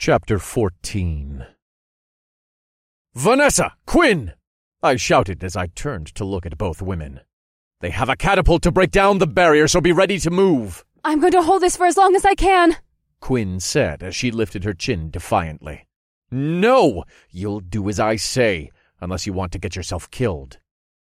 Chapter 14. "Vanessa! Quinn!" I shouted as I turned to look at both women. "They have a catapult to break down the barrier, so be ready to move." "I'm going to hold this for as long as I can," Quinn said as she lifted her chin defiantly. "No! You'll do as I say, unless you want to get yourself killed."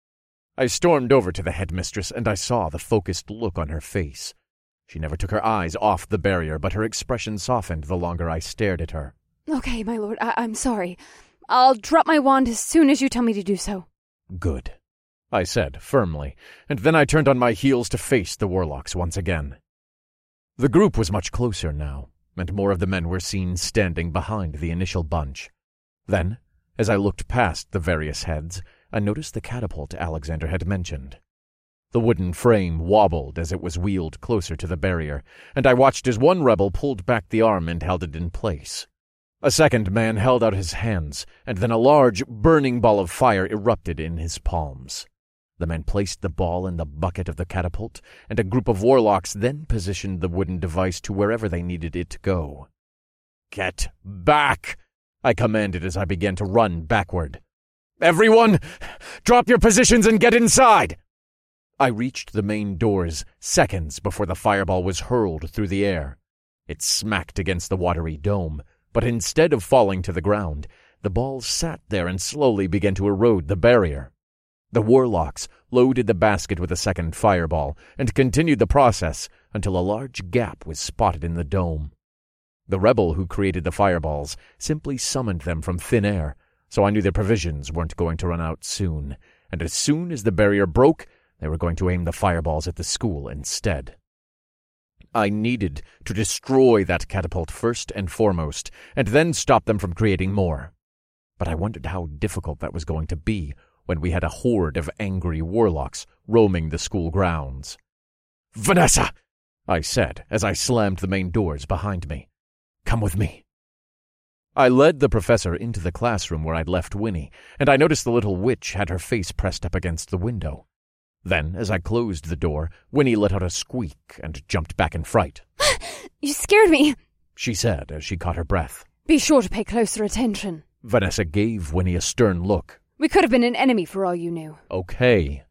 I stormed over to the headmistress, and I saw the focused look on her face. She never took her eyes off the barrier, but her expression softened the longer I stared at her. "Okay, my lord, I'm sorry. I'll drop my wand as soon as you tell me to do so." "Good," I said firmly, and then I turned on my heels to face the warlocks once again. The group was much closer now, and more of the men were seen standing behind the initial bunch. Then, as I looked past the various heads, I noticed the catapult Alexander had mentioned. The wooden frame wobbled as it was wheeled closer to the barrier, and I watched as one rebel pulled back the arm and held it in place. A second man held out his hands, and then a large, burning ball of fire erupted in his palms. The men placed the ball in the bucket of the catapult, and a group of warlocks then positioned the wooden device to wherever they needed it to go. "Get back!" I commanded as I began to run backward. "Everyone, drop your positions and get inside!" I reached the main doors seconds before the fireball was hurled through the air. It smacked against the watery dome, but instead of falling to the ground, the ball sat there and slowly began to erode the barrier. The warlocks loaded the basket with a second fireball and continued the process until a large gap was spotted in the dome. The rebel who created the fireballs simply summoned them from thin air, so I knew their provisions weren't going to run out soon, and as soon as the barrier broke, they were going to aim the fireballs at the school instead. I needed to destroy that catapult first and foremost, and then stop them from creating more. But I wondered how difficult that was going to be when we had a horde of angry warlocks roaming the school grounds. "Vanessa!" I said as I slammed the main doors behind me. "Come with me." I led the professor into the classroom where I'd left Winnie, and I noticed the little witch had her face pressed up against the window. Then, as I closed the door, Winnie let out a squeak and jumped back in fright. "You scared me," she said as she caught her breath. "Be sure to pay closer attention." Vanessa gave Winnie a stern look. "We could have been an enemy for all you knew." Okay,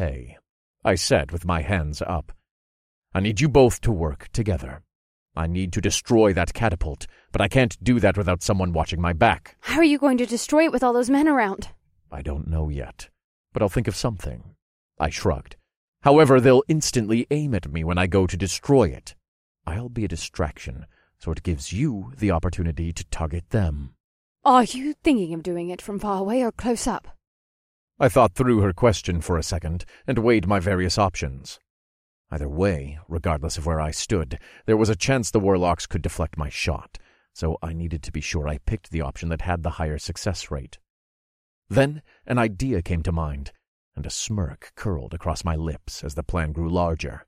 I said with my hands up. "I need you both to work together. I need to destroy that catapult, but I can't do that without someone watching my back." "How are you going to destroy it with all those men around?" "I don't know yet, but I'll think of something." I shrugged. "However, they'll instantly aim at me when I go to destroy it. I'll be a distraction, so it gives you the opportunity to tug at them." "Are you thinking of doing it from far away or close up?" I thought through her question for a second and weighed my various options. Either way, regardless of where I stood, there was a chance the warlocks could deflect my shot, so I needed to be sure I picked the option that had the higher success rate. Then an idea came to mind, and a smirk curled across my lips as the plan grew larger.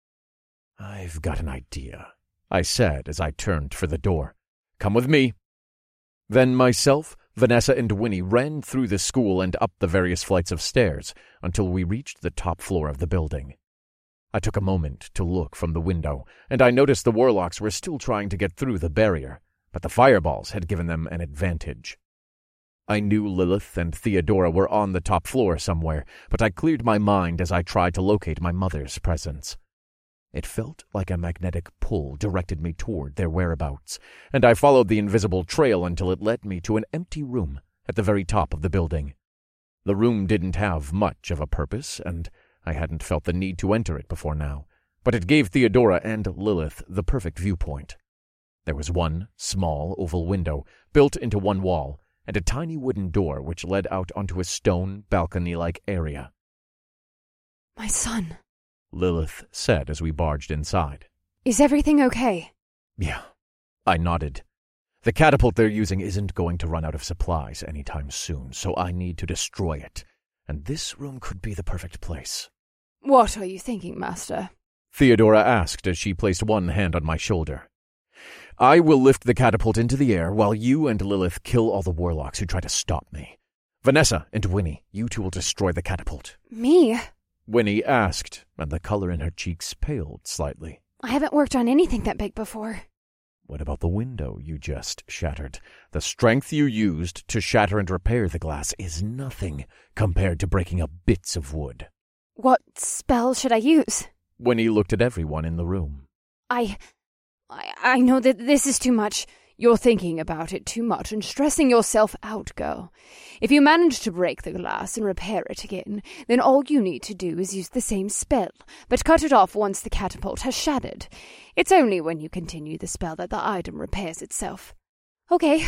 "I've got an idea," I said as I turned for the door. "Come with me." Then myself, Vanessa, and Winnie ran through the school and up the various flights of stairs until we reached the top floor of the building. I took a moment to look from the window, and I noticed the warlocks were still trying to get through the barrier, but the fireballs had given them an advantage. I knew Lilith and Theodora were on the top floor somewhere, but I cleared my mind as I tried to locate my mother's presence. It felt like a magnetic pull directed me toward their whereabouts, and I followed the invisible trail until it led me to an empty room at the very top of the building. The room didn't have much of a purpose, and I hadn't felt the need to enter it before now, but it gave Theodora and Lilith the perfect viewpoint. There was one small oval window built into one wall, and a tiny wooden door which led out onto a stone balcony-like area. "My son," Lilith said as we barged inside. "Is everything okay?" "Yeah," I nodded. "The catapult they're using isn't going to run out of supplies anytime soon, so I need to destroy it, and this room could be the perfect place." "What are you thinking, Master?" Theodora asked as she placed one hand on my shoulder. "I will lift the catapult into the air while you and Lilith kill all the warlocks who try to stop me. Vanessa and Winnie, you two will destroy the catapult." "Me?" Winnie asked, and the color in her cheeks paled slightly. "I haven't worked on anything that big before." What about the window you just shattered? The strength you used to shatter and repair the glass is nothing compared to breaking up bits of wood. What spell should I use? Winnie looked at everyone in the room. I know that this is too much. You're thinking about it too much and stressing yourself out, girl. If you manage to break the glass and repair it again, then all you need to do is use the same spell, but cut it off once the catapult has shattered. It's only when you continue the spell that the item repairs itself. Okay.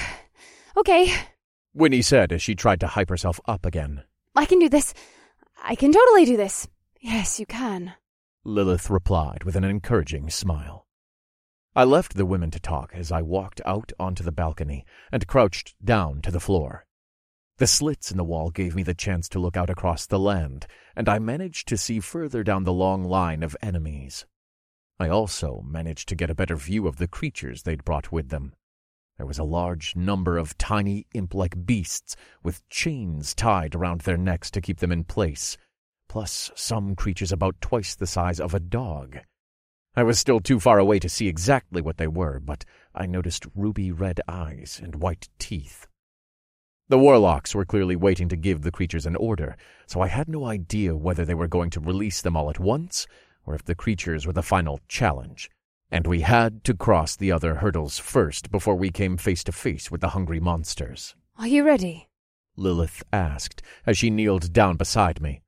Winnie said as she tried to hype herself up again. I can do this. I can totally do this. Yes, you can. Lilith replied with an encouraging smile. I left the women to talk as I walked out onto the balcony and crouched down to the floor. The slits in the wall gave me the chance to look out across the land, and I managed to see further down the long line of enemies. I also managed to get a better view of the creatures they'd brought with them. There was a large number of tiny imp-like beasts with chains tied around their necks to keep them in place, plus some creatures about twice the size of a dog. I was still too far away to see exactly what they were, but I noticed ruby-red eyes and white teeth. The warlocks were clearly waiting to give the creatures an order, so I had no idea whether they were going to release them all at once, or if the creatures were the final challenge, and we had to cross the other hurdles first before we came face to face with the hungry monsters. Are you ready? Lilith asked as she kneeled down beside me.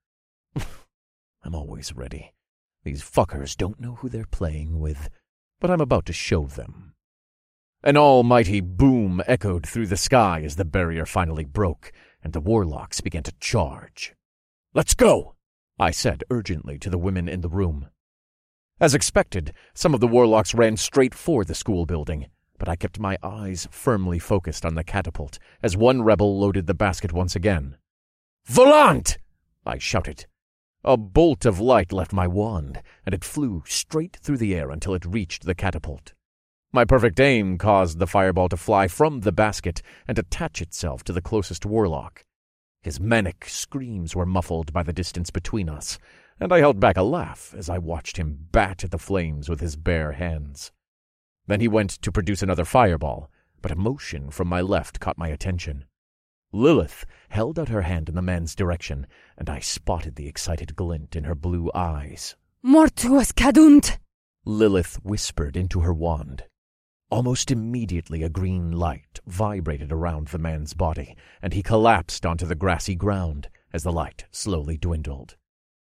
I'm always ready. These fuckers don't know who they're playing with, but I'm about to show them. An almighty boom echoed through the sky as the barrier finally broke, and the warlocks began to charge. Let's go, I said urgently to the women in the room. As expected, some of the warlocks ran straight for the school building, but I kept my eyes firmly focused on the catapult as one rebel loaded the basket once again. Volant! I shouted. A bolt of light left my wand, and it flew straight through the air until it reached the catapult. My perfect aim caused the fireball to fly from the basket and attach itself to the closest warlock. His manic screams were muffled by the distance between us, and I held back a laugh as I watched him bat at the flames with his bare hands. Then he went to produce another fireball, but a motion from my left caught my attention. Lilith held out her hand in the man's direction, and I spotted the excited glint in her blue eyes. Mortuus cadunt! Lilith whispered into her wand. Almost immediately a green light vibrated around the man's body, and he collapsed onto the grassy ground as the light slowly dwindled.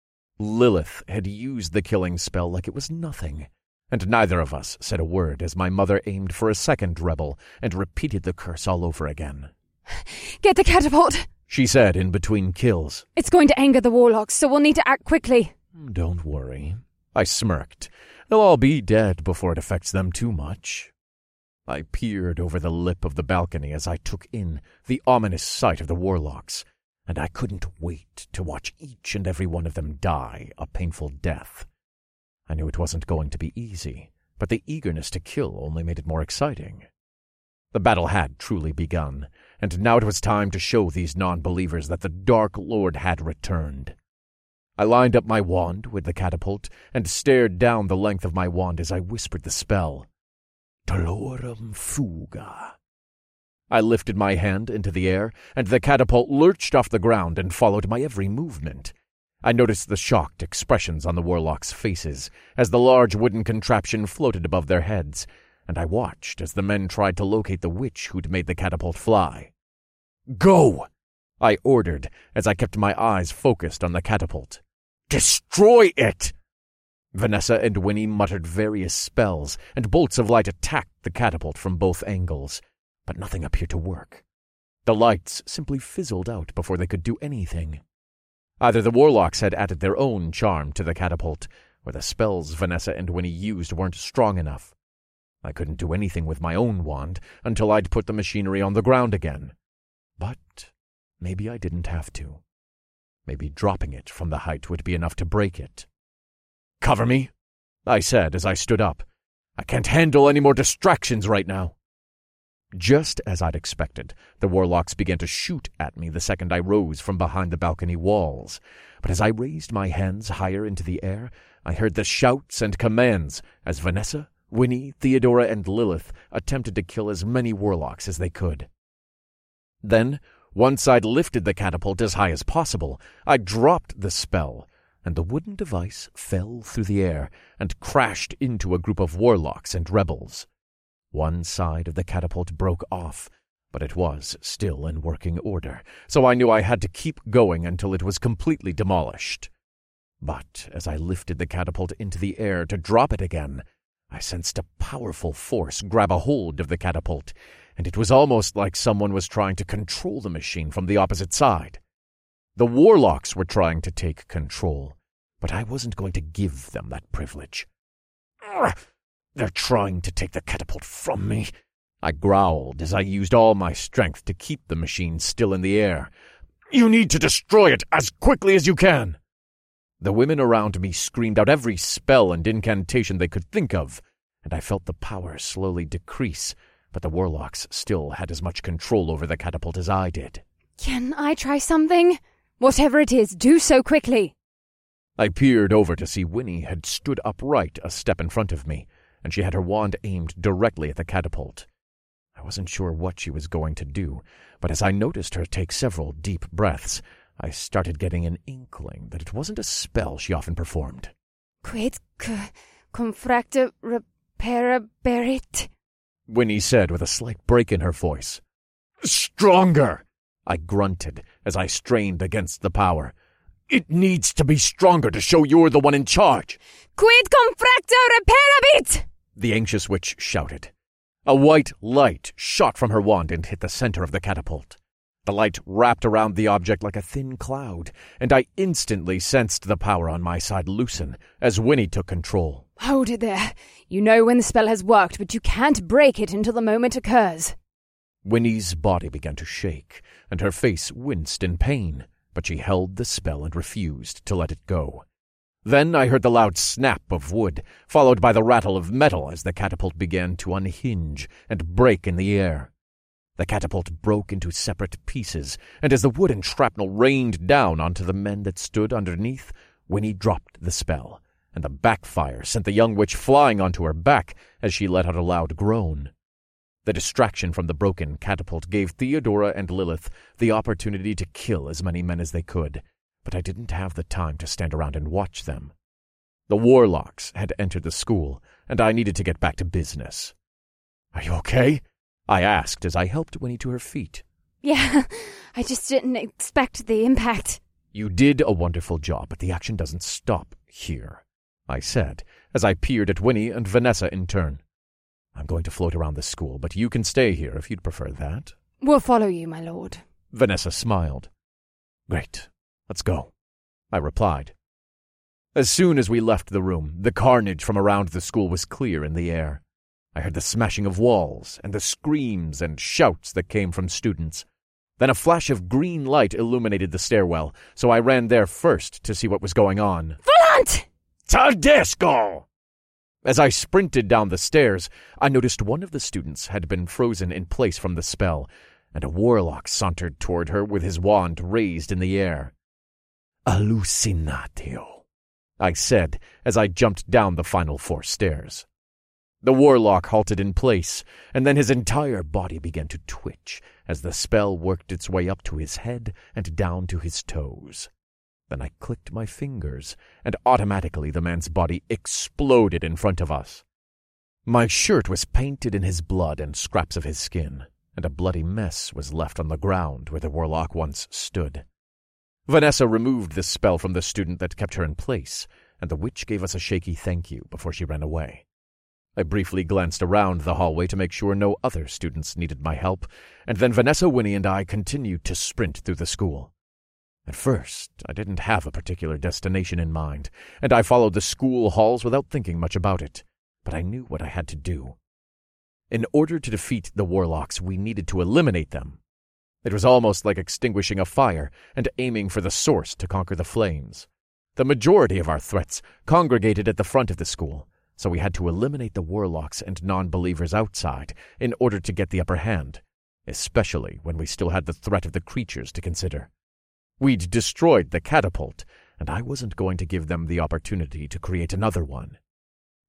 Lilith had used the killing spell like it was nothing, and neither of us said a word as my mother aimed for a second rebel and repeated the curse all over again. Get the catapult, she said in between kills. It's going to anger the warlocks, so we'll need to act quickly. Don't worry, I smirked. They'll all be dead before it affects them too much. I peered over the lip of the balcony as I took in the ominous sight of the warlocks, and I couldn't wait to watch each and every one of them die a painful death. I knew it wasn't going to be easy, but the eagerness to kill only made it more exciting. The battle had truly begun, and now it was time to show these non-believers that the Dark Lord had returned. I lined up my wand with the catapult and stared down the length of my wand as I whispered the spell. Dolorem fuga. I lifted my hand into the air, and the catapult lurched off the ground and followed my every movement. I noticed the shocked expressions on the warlocks' faces as the large wooden contraption floated above their heads, and I watched as the men tried to locate the witch who'd made the catapult fly. Go! I ordered as I kept my eyes focused on the catapult. Destroy it! Vanessa and Winnie muttered various spells, and bolts of light attacked the catapult from both angles, but nothing appeared to work. The lights simply fizzled out before they could do anything. Either the warlocks had added their own charm to the catapult, or the spells Vanessa and Winnie used weren't strong enough. I couldn't do anything with my own wand until I'd put the machinery on the ground again. But maybe I didn't have to. Maybe dropping it from the height would be enough to break it. Cover me, I said as I stood up. I can't handle any more distractions right now. Just as I'd expected, the warlocks began to shoot at me the second I rose from behind the balcony walls. But as I raised my hands higher into the air, I heard the shouts and commands as Vanessa, Winnie, Theodora, and Lilith attempted to kill as many warlocks as they could. Then, once I'd lifted the catapult as high as possible, I dropped the spell, and the wooden device fell through the air and crashed into a group of warlocks and rebels. One side of the catapult broke off, but it was still in working order, so I knew I had to keep going until it was completely demolished. But as I lifted the catapult into the air to drop it again, I sensed a powerful force grab a hold of the catapult, and it was almost like someone was trying to control the machine from the opposite side. The warlocks were trying to take control, but I wasn't going to give them that privilege. They're trying to take the catapult from me, I growled as I used all my strength to keep the machine still in the air. You need to destroy it as quickly as you can. The women around me screamed out every spell and incantation they could think of, and I felt the power slowly decrease, but the warlocks still had as much control over the catapult as I did. Can I try something? Whatever it is, do so quickly. I peered over to see Winnie had stood upright a step in front of me, and she had her wand aimed directly at the catapult. I wasn't sure what she was going to do, but as I noticed her take several deep breaths, I started getting an inkling that it wasn't a spell she often performed. Quid confracta reparaberit, Winnie said with a slight break in her voice. Stronger, I grunted as I strained against the power. It needs to be stronger to show you're the one in charge. Quid confracta reparabit, the anxious witch shouted. A white light shot from her wand and hit the center of the catapult. The light wrapped around the object like a thin cloud, and I instantly sensed the power on my side loosen as Winnie took control. Hold it there. You know when the spell has worked, but you can't break it until the moment occurs. Winnie's body began to shake, and her face winced in pain, but she held the spell and refused to let it go. Then I heard the loud snap of wood, followed by the rattle of metal as the catapult began to unhinge and break in the air. The catapult broke into separate pieces, and as the wood and shrapnel rained down onto the men that stood underneath, Winnie dropped the spell, and the backfire sent the young witch flying onto her back as she let out a loud groan. The distraction from the broken catapult gave Theodora and Lilith the opportunity to kill as many men as they could, but I didn't have the time to stand around and watch them. The warlocks had entered the school, and I needed to get back to business. Are you okay? I asked as I helped Winnie to her feet. Yeah, I just didn't expect the impact. You did a wonderful job, but the action doesn't stop here, I said as I peered at Winnie and Vanessa in turn. I'm going to float around the school, but you can stay here if you'd prefer that. We'll follow you, my lord. Vanessa smiled. Great. Let's go, I replied. As soon as we left the room, the carnage from around the school was clear in the air. I heard the smashing of walls and the screams and shouts that came from students. Then a flash of green light illuminated the stairwell, so I ran there first to see what was going on. Volant! Tedesco! As I sprinted down the stairs, I noticed one of the students had been frozen in place from the spell, and a warlock sauntered toward her with his wand raised in the air. Hallucinatio, I said as I jumped down the final 4 stairs. The warlock halted in place, and then his entire body began to twitch as the spell worked its way up to his head and down to his toes. Then I clicked my fingers, and automatically the man's body exploded in front of us. My shirt was painted in his blood and scraps of his skin, and a bloody mess was left on the ground where the warlock once stood. Vanessa removed the spell from the student that kept her in place, and the witch gave us a shaky thank you before she ran away. I briefly glanced around the hallway to make sure no other students needed my help, and then Vanessa, Winnie, and I continued to sprint through the school. At first, I didn't have a particular destination in mind, and I followed the school halls without thinking much about it, but I knew what I had to do. In order to defeat the warlocks, we needed to eliminate them. It was almost like extinguishing a fire and aiming for the source to conquer the flames. The majority of our threats congregated at the front of the school, so we had to eliminate the warlocks and non-believers outside in order to get the upper hand, especially when we still had the threat of the creatures to consider. We'd destroyed the catapult, and I wasn't going to give them the opportunity to create another one.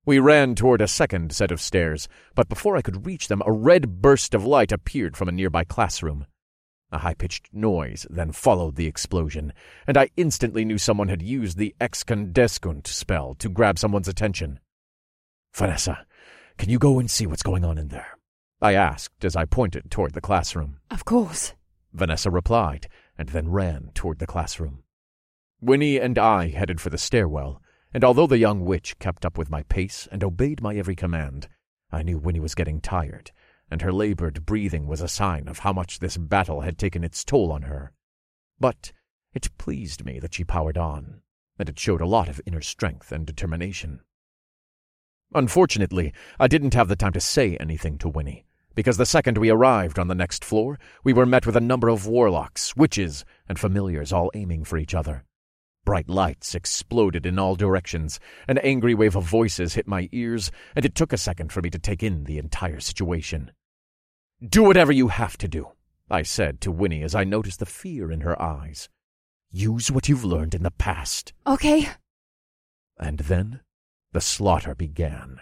We ran toward a second set of stairs, but before I could reach them, a red burst of light appeared from a nearby classroom. A high-pitched noise then followed the explosion, and I instantly knew someone had used the Excandescunt spell to grab someone's attention. "Vanessa, can you go and see what's going on in there?" I asked as I pointed toward the classroom. "Of course," Vanessa replied, and then ran toward the classroom. Winnie and I headed for the stairwell, and although the young witch kept up with my pace and obeyed my every command, I knew Winnie was getting tired, and her labored breathing was a sign of how much this battle had taken its toll on her. But it pleased me that she powered on, and it showed a lot of inner strength and determination. Unfortunately, I didn't have the time to say anything to Winnie, because the second we arrived on the next floor, we were met with a number of warlocks, witches, and familiars all aiming for each other. Bright lights exploded in all directions, an angry wave of voices hit my ears, and it took a second for me to take in the entire situation. "Do whatever you have to do," I said to Winnie as I noticed the fear in her eyes. "Use what you've learned in the past." "Okay." And then the slaughter began.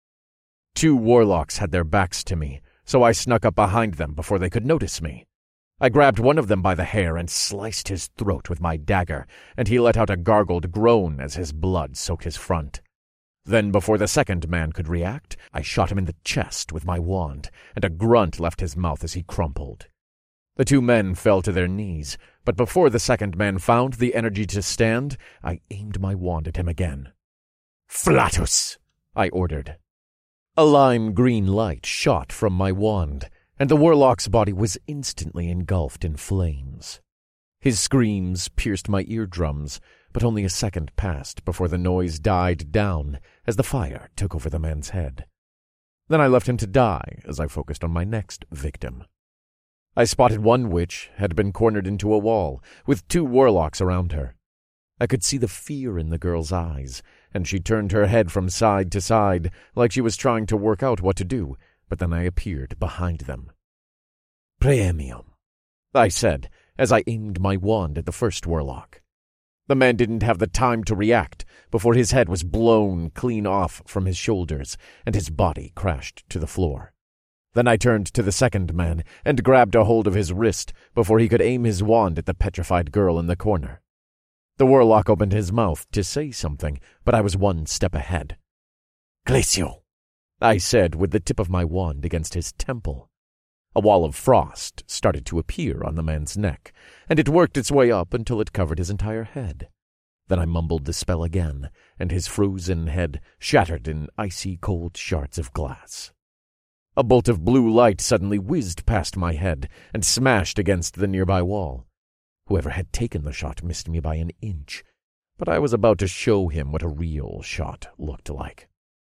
2 warlocks had their backs to me, so I snuck up behind them before they could notice me. I grabbed one of them by the hair and sliced his throat with my dagger, and he let out a gargled groan as his blood soaked his front. Then, before the second man could react, I shot him in the chest with my wand, and a grunt left his mouth as he crumpled. The 2 men fell to their knees, but before the second man found the energy to stand, I aimed my wand at him again. "Flatus!" I ordered. A lime-green light shot from my wand, and the warlock's body was instantly engulfed in flames. His screams pierced my eardrums, but only a second passed before the noise died down as the fire took over the man's head. Then I left him to die as I focused on my next victim. I spotted one witch had been cornered into a wall, with 2 warlocks around her. I could see the fear in the girl's eyes, and she turned her head from side to side like she was trying to work out what to do, but then I appeared behind them. "Premium," I said as I aimed my wand at the first warlock. The man didn't have the time to react before his head was blown clean off from his shoulders and his body crashed to the floor. Then I turned to the second man and grabbed a hold of his wrist before he could aim his wand at the petrified girl in the corner. The warlock opened his mouth to say something, but I was 1 step ahead. "Glacio," I said with the tip of my wand against his temple. A wall of frost started to appear on the man's neck, and it worked its way up until it covered his entire head. Then I mumbled the spell again, and his frozen head shattered in icy cold shards of glass. A bolt of blue light suddenly whizzed past my head and smashed against the nearby wall. Whoever had taken the shot missed me by an inch, but I was about to show him what a real shot looked like.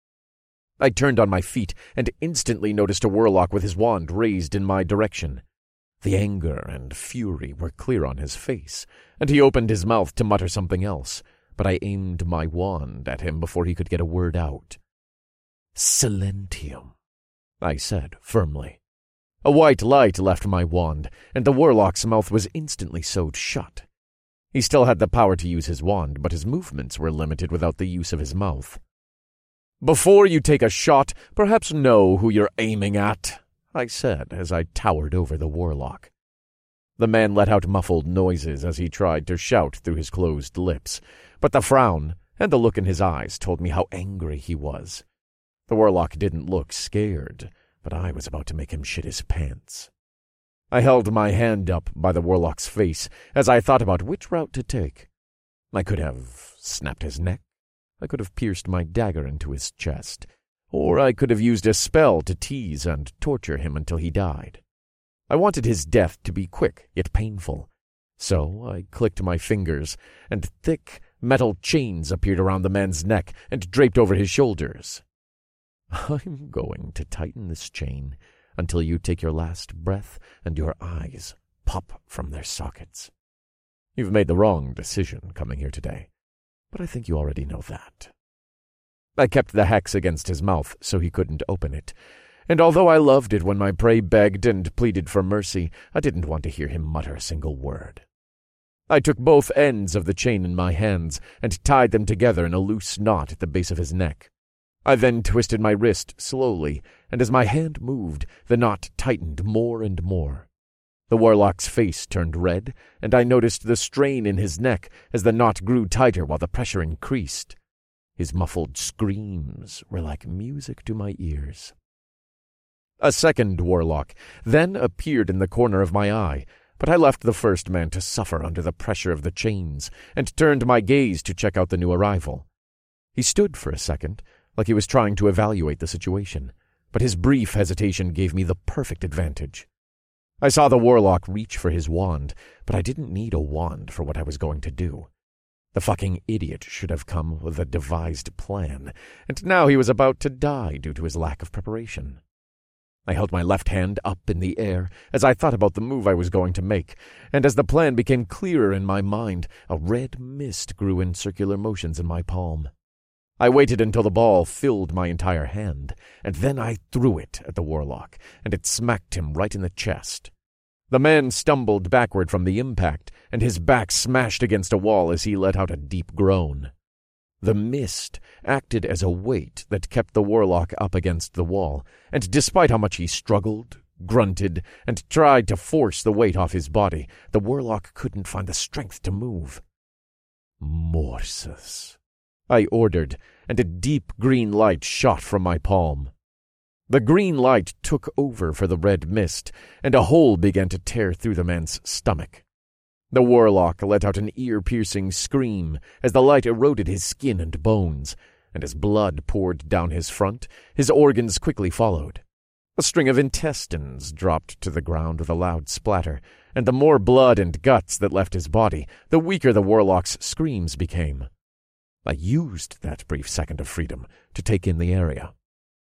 I turned on my feet and instantly noticed a warlock with his wand raised in my direction. The anger and fury were clear on his face, and he opened his mouth to mutter something else, but I aimed my wand at him before he could get a word out. "Silentium," I said firmly. A white light left my wand, and the warlock's mouth was instantly sewed shut. He still had the power to use his wand, but his movements were limited without the use of his mouth. "Before you take a shot, perhaps know who you're aiming at," I said as I towered over the warlock. The man let out muffled noises as he tried to shout through his closed lips, but the frown and the look in his eyes told me how angry he was. The warlock didn't look scared, but I was about to make him shit his pants. I held my hand up by the warlock's face as I thought about which route to take. I could have snapped his neck, I could have pierced my dagger into his chest, or I could have used a spell to tease and torture him until he died. I wanted his death to be quick yet painful, so I clicked my fingers, and thick metal chains appeared around the man's neck and draped over his shoulders. "I'm going to tighten this chain until you take your last breath and your eyes pop from their sockets. You've made the wrong decision coming here today, but I think you already know that." I kept the hex against his mouth so he couldn't open it, and although I loved it when my prey begged and pleaded for mercy, I didn't want to hear him mutter a single word. I took both ends of the chain in my hands and tied them together in a loose knot at the base of his neck. I then twisted my wrist slowly, and as my hand moved, the knot tightened more and more. The warlock's face turned red, and I noticed the strain in his neck as the knot grew tighter while the pressure increased. His muffled screams were like music to my ears. A second warlock then appeared in the corner of my eye, but I left the first man to suffer under the pressure of the chains and turned my gaze to check out the new arrival. He stood for a second, like he was trying to evaluate the situation, but his brief hesitation gave me the perfect advantage. I saw the warlock reach for his wand, but I didn't need a wand for what I was going to do. The fucking idiot should have come with a devised plan, and now he was about to die due to his lack of preparation. I held my left hand up in the air as I thought about the move I was going to make, and as the plan became clearer in my mind, a red mist grew in circular motions in my palm. I waited until the ball filled my entire hand, and then I threw it at the warlock, and it smacked him right in the chest. The man stumbled backward from the impact, and his back smashed against a wall as he let out a deep groan. The mist acted as a weight that kept the warlock up against the wall, and despite how much he struggled, grunted, and tried to force the weight off his body, the warlock couldn't find the strength to move. "Morsus," I ordered, and a deep green light shot from my palm. The green light took over for the red mist, and a hole began to tear through the man's stomach. The warlock let out an ear-piercing scream as the light eroded his skin and bones, and as blood poured down his front, his organs quickly followed. A string of intestines dropped to the ground with a loud splatter, and the more blood and guts that left his body, the weaker the warlock's screams became. I used that brief second of freedom to take in the area.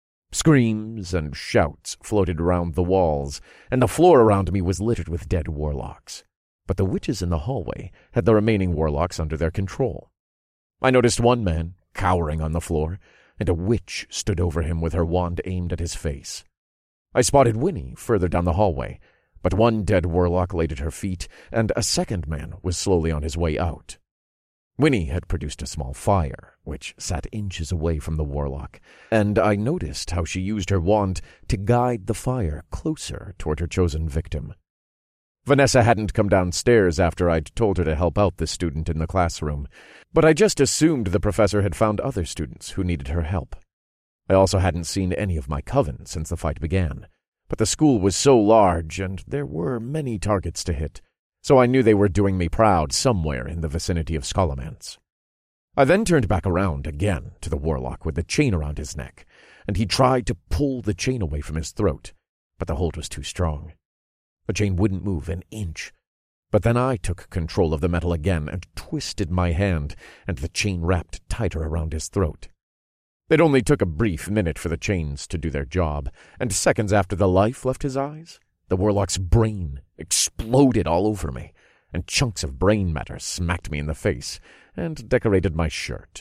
Screams and shouts floated around the walls, and the floor around me was littered with dead warlocks. But the witches in the hallway had the remaining warlocks under their control. I noticed one man cowering on the floor, and a witch stood over him with her wand aimed at his face. I spotted Winnie further down the hallway, but one dead warlock laid at her feet, and a second man was slowly on his way out. Winnie had produced a small fire, which sat inches away from the warlock, and I noticed how she used her wand to guide the fire closer toward her chosen victim. Vanessa hadn't come downstairs after I'd told her to help out the student in the classroom, but I just assumed the professor had found other students who needed her help. I also hadn't seen any of my coven since the fight began, but the school was so large and there were many targets to hit, so I knew they were doing me proud somewhere in the vicinity of Scholomance. I then turned back around again to the warlock with the chain around his neck, and he tried to pull the chain away from his throat, but the hold was too strong. The chain wouldn't move an inch. But then I took control of the metal again and twisted my hand, and the chain wrapped tighter around his throat. It only took a brief minute for the chains to do their job, and seconds after the life left his eyes, the warlock's brain exploded all over me, and chunks of brain matter smacked me in the face and decorated my shirt.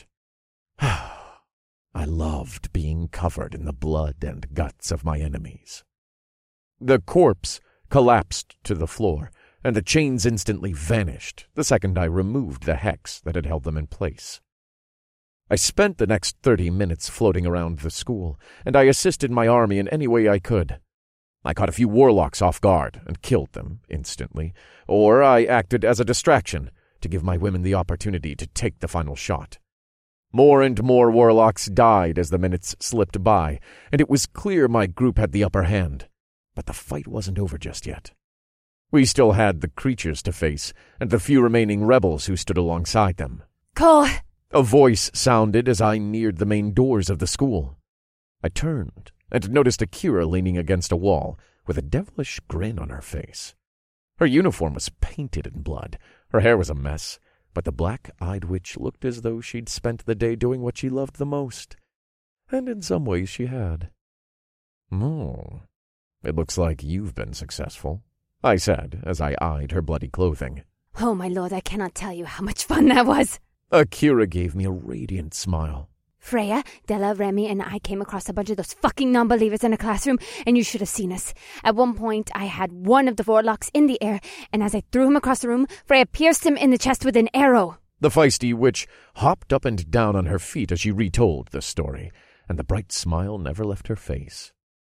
I loved being covered in the blood and guts of my enemies. The corpse collapsed to the floor, and the chains instantly vanished the second I removed the hex that had held them in place. I spent the next 30 minutes floating around the school, and I assisted my army in any way I could. I caught a few warlocks off guard and killed them instantly, or I acted as a distraction to give my women the opportunity to take the final shot. More and more warlocks died as the minutes slipped by, and it was clear my group had the upper hand. But the fight wasn't over just yet. We still had the creatures to face, and the few remaining rebels who stood alongside them. Cole! A voice sounded as I neared the main doors of the school. I turned and noticed Akira leaning against a wall with a devilish grin on her face. Her uniform was painted in blood, her hair was a mess, but the black-eyed witch looked as though she'd spent the day doing what she loved the most. And in some ways she had. "Oh, it looks like you've been successful," I said as I eyed her bloody clothing. Oh, my lord, I cannot tell you how much fun that was. Akira gave me a radiant smile. Freya, Della, Remy, and I came across a bunch of those fucking non-believers in a classroom, and you should have seen us. At one point, I had one of the warlocks in the air, and as I threw him across the room, Freya pierced him in the chest with an arrow. The feisty witch hopped up and down on her feet as she retold the story, and the bright smile never left her face.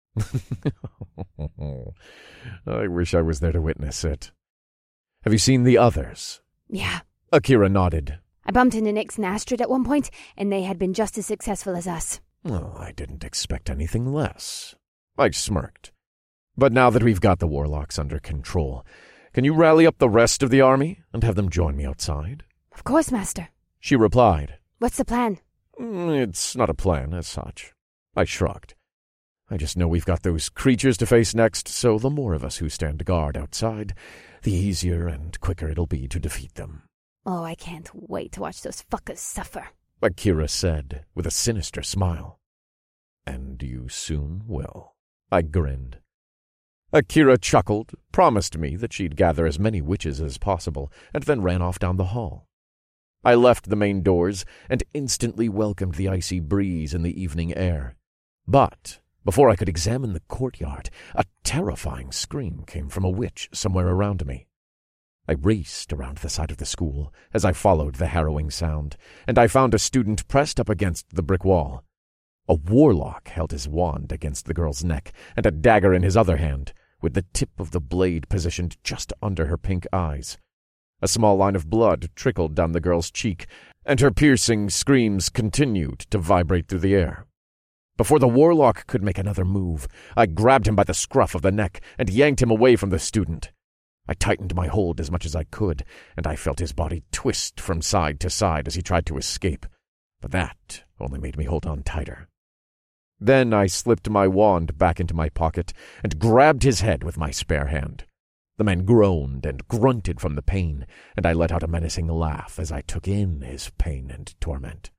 I wish I was there to witness it. Have you seen the others? Yeah. Akira nodded. I bumped into Nyx and Astrid at one point, and they had been just as successful as us. Well, I didn't expect anything less. I smirked. But now that we've got the warlocks under control, can you rally up the rest of the army and have them join me outside? Of course, Master. She replied. What's the plan? It's not a plan as such. I shrugged. I just know we've got those creatures to face next, so the more of us who stand guard outside, the easier and quicker it'll be to defeat them. Oh, I can't wait to watch those fuckers suffer, Akira said, with a sinister smile. And you soon will. I grinned. Akira chuckled, promised me that she'd gather as many witches as possible, and then ran off down the hall. I left the main doors and instantly welcomed the icy breeze and the evening air. But before I could examine the courtyard, a terrifying scream came from a witch somewhere around me. I raced around the side of the school as I followed the harrowing sound, and I found a student pressed up against the brick wall. A warlock held his wand against the girl's neck and a dagger in his other hand, with the tip of the blade positioned just under her pink eyes. A small line of blood trickled down the girl's cheek, and her piercing screams continued to vibrate through the air. Before the warlock could make another move, I grabbed him by the scruff of the neck and yanked him away from the student. I tightened my hold as much as I could, and I felt his body twist from side to side as he tried to escape, but that only made me hold on tighter. Then I slipped my wand back into my pocket and grabbed his head with my spare hand. The man groaned and grunted from the pain, and I let out a menacing laugh as I took in his pain and torment.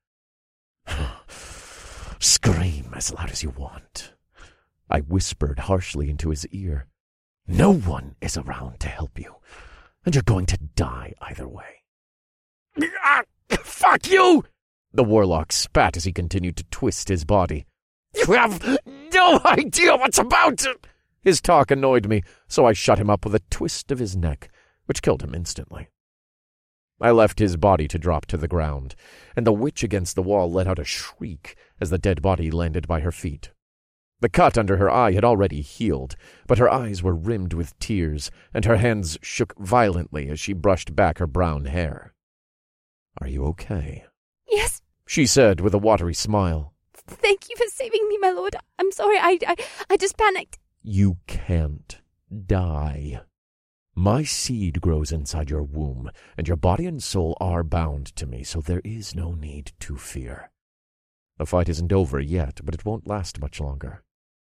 Scream as loud as you want, I whispered harshly into his ear. No one is around to help you, and you're going to die either way. Fuck you! The warlock spat as he continued to twist his body. You have no idea what's about to... His talk annoyed me, so I shut him up with a twist of his neck, which killed him instantly. I left his body to drop to the ground, and the witch against the wall let out a shriek as the dead body landed by her feet. The cut under her eye had already healed, but her eyes were rimmed with tears, and her hands shook violently as she brushed back her brown hair. Are you okay? Yes, she said with a watery smile. Thank you for saving me, my lord. I'm sorry, I just panicked. You can't die. My seed grows inside your womb, and your body and soul are bound to me, so there is no need to fear. The fight isn't over yet, but it won't last much longer.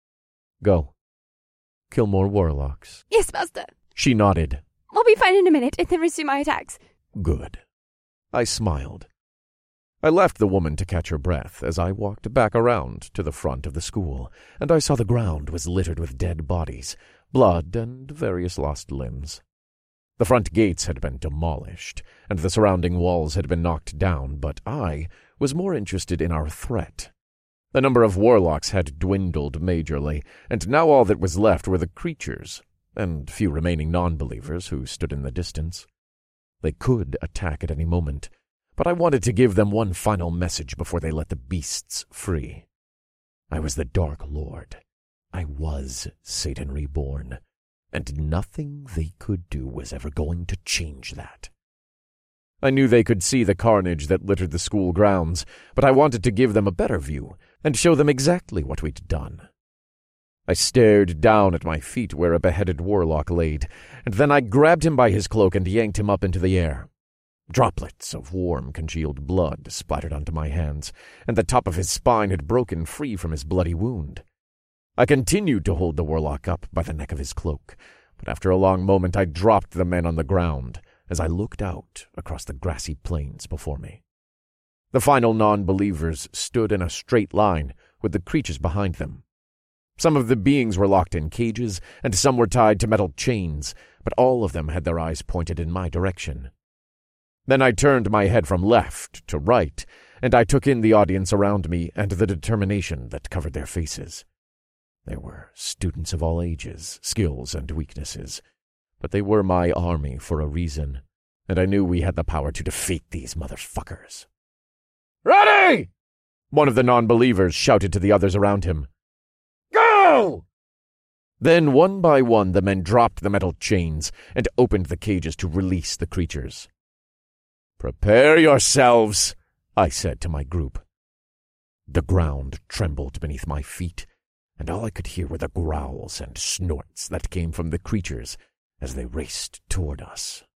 Go. Kill more warlocks. Yes, master. She nodded. I'll be fine in a minute and then resume my attacks. Good. I smiled. I left the woman to catch her breath as I walked back around to the front of the school, and I saw the ground was littered with dead bodies, blood, and various lost limbs. The front gates had been demolished, and the surrounding walls had been knocked down, but I was more interested in our threat. The number of warlocks had dwindled majorly, and now all that was left were the creatures, and few remaining non-believers who stood in the distance. They could attack at any moment, but I wanted to give them one final message before they let the beasts free. I was the Dark Lord. I was Satan reborn, and nothing they could do was ever going to change that. I knew they could see the carnage that littered the school grounds, but I wanted to give them a better view and show them exactly what we'd done. I stared down at my feet where a beheaded warlock laid, and then I grabbed him by his cloak and yanked him up into the air. Droplets of warm, congealed blood splattered onto my hands, and the top of his spine had broken free from his bloody wound. I continued to hold the warlock up by the neck of his cloak, but after a long moment I dropped the man on the ground as I looked out across the grassy plains before me. The final non-believers stood in a straight line with the creatures behind them. Some of the beings were locked in cages, and some were tied to metal chains, but all of them had their eyes pointed in my direction. Then I turned my head from left to right, and I took in the audience around me and the determination that covered their faces. There were students of all ages, skills, and weaknesses, but they were my army for a reason, and I knew we had the power to defeat these motherfuckers. "Ready!" One of the non-believers shouted to the others around him, "Go!" Then, one by one, the men dropped the metal chains and opened the cages to release the creatures. "Prepare yourselves," I said to my group. The ground trembled beneath my feet, and all I could hear were the growls and snorts that came from the creatures as they raced toward us.